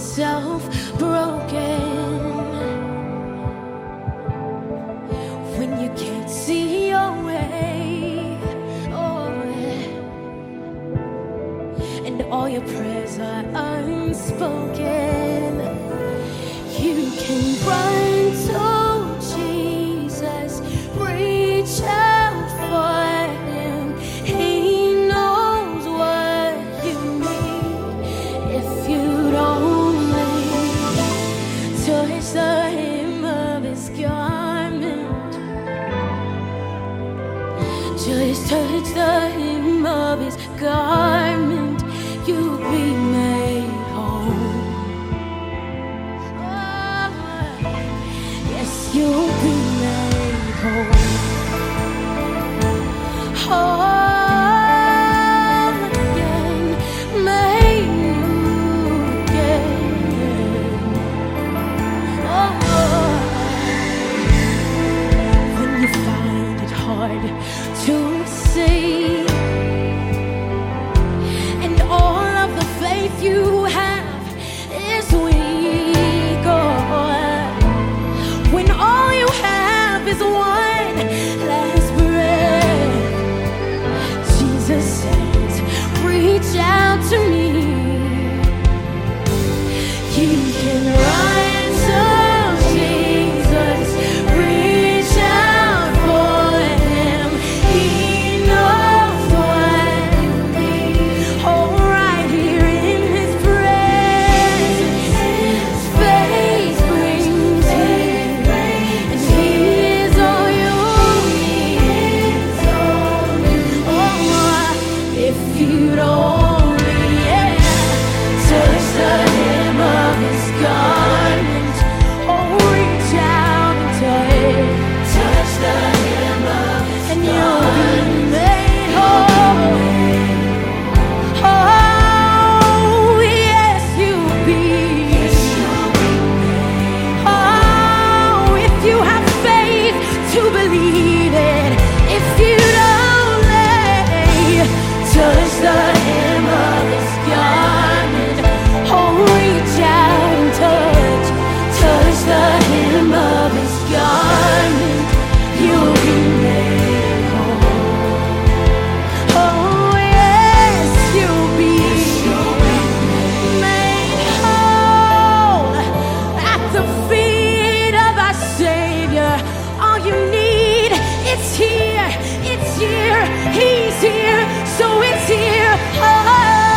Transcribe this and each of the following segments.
yourself broken, when you can't see your way, oh, and all your prayers are unspoken, you can run to Jesus, reach out for him. He knows what you need. If you'd only touch the hem of his garment, just touch the hem of his garment, you'll be made whole. Oh, yes, you'll be made whole. Whole again, made new again. Oh, when you find it hard to see, and all of the faith you have is weak, oh, when all you have is one last breath, Jesus says, reach out to me. You can run to Jesus, reach out for him. He knows what you need. Oh, right here in his presence, his face brings healing, and he is all you need. Oh, if you'd only, yeah, touch the hem of his garment. Oh, reach out and touch the hem of his garment, and you'll be made whole. Oh, yes, you'll be. Oh, if you have faith to believe it, if you'd only touch the hem of his garment. Oh, reach out and touch the hem of his garment. You'll be made whole. Oh, yes, you'll be made whole at the feet of our Savior. All you need, it's here, it's here, he's here, so it's here. Oh,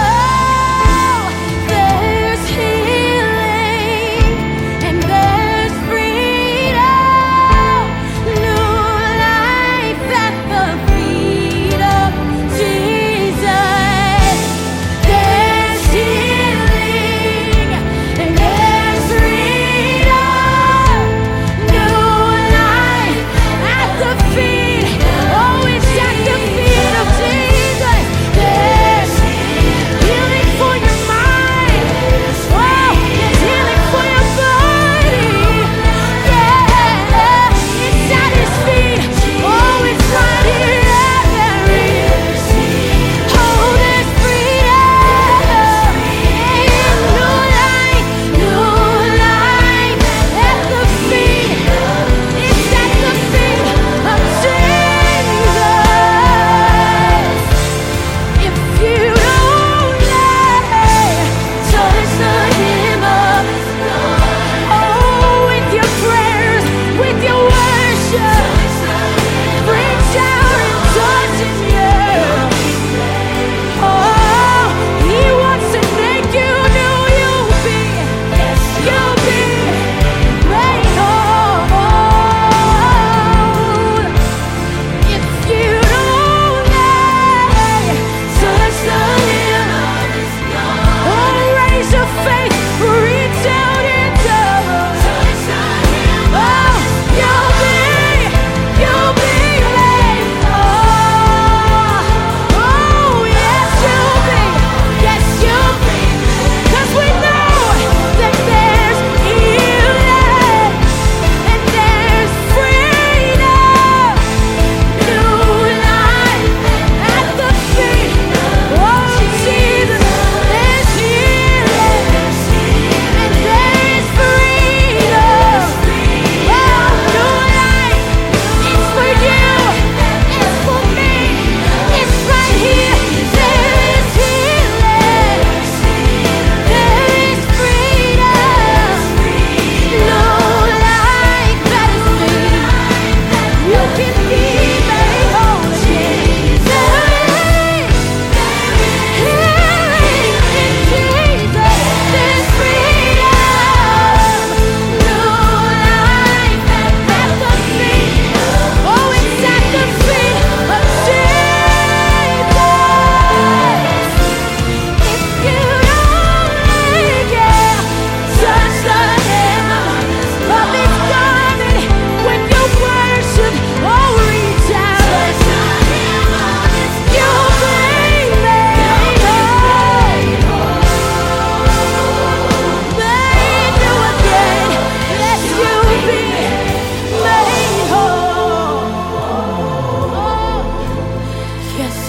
there's healing and there's freedom, new life at the feet of Jesus. There's healing and there's freedom, new life at the feet. Oh, it's at the feet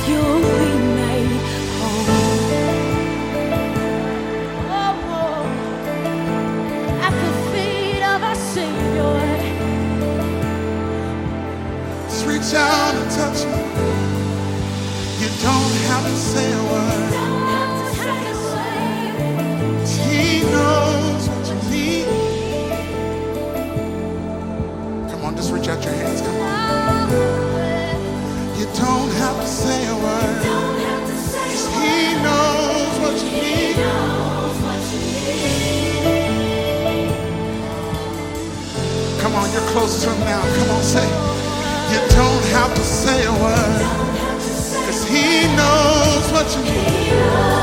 you'll be made whole. Oh, at the feet of our Savior. Just reach out and touch him. You don't have to say a word. He knows what you need. Come on, just reach out your hands. Come on. You don't have to say a word. He knows what you need. Come on, you're close to him now. Come on, say. You don't have to say a word. 'Cause he knows what you need.